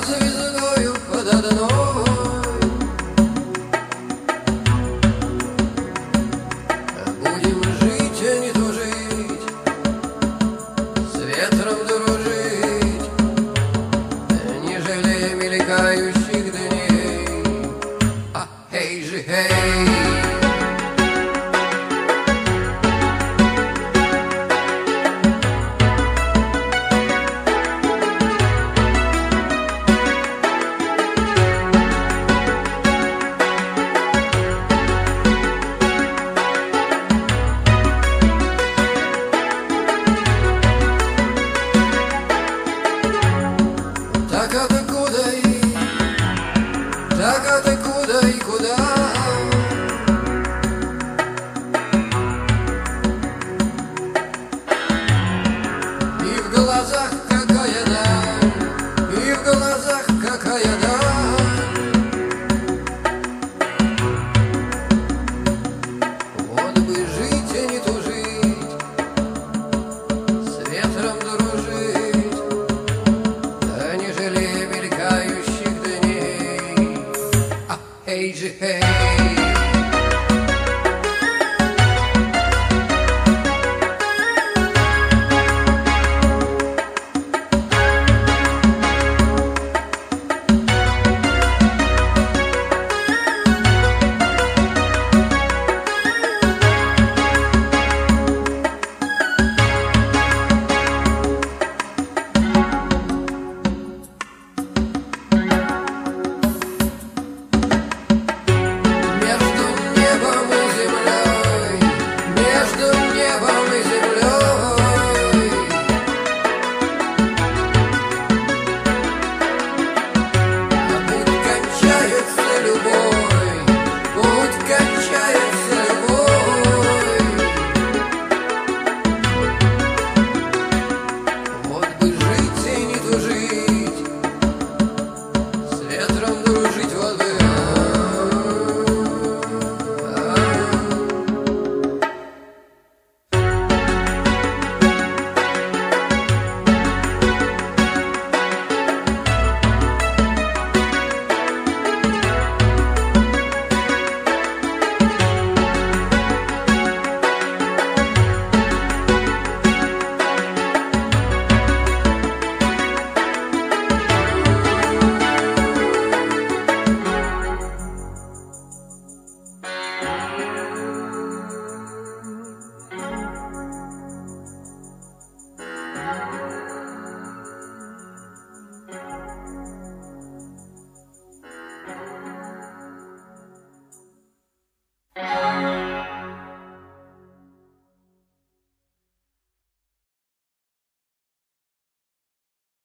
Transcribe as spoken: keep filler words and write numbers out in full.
под звездою, под одной. Будем жить, а не тужить, с ветром дружить, не жалея мелькающих дней. А эй же, эй! Так а ты куда и, так а ты куда и куда? И в глазах какая даль, и в глазах какая даль. Вот бы жить и не тужить, с ветром дружить, да не жалея мелькающих дней. А эй же, эй!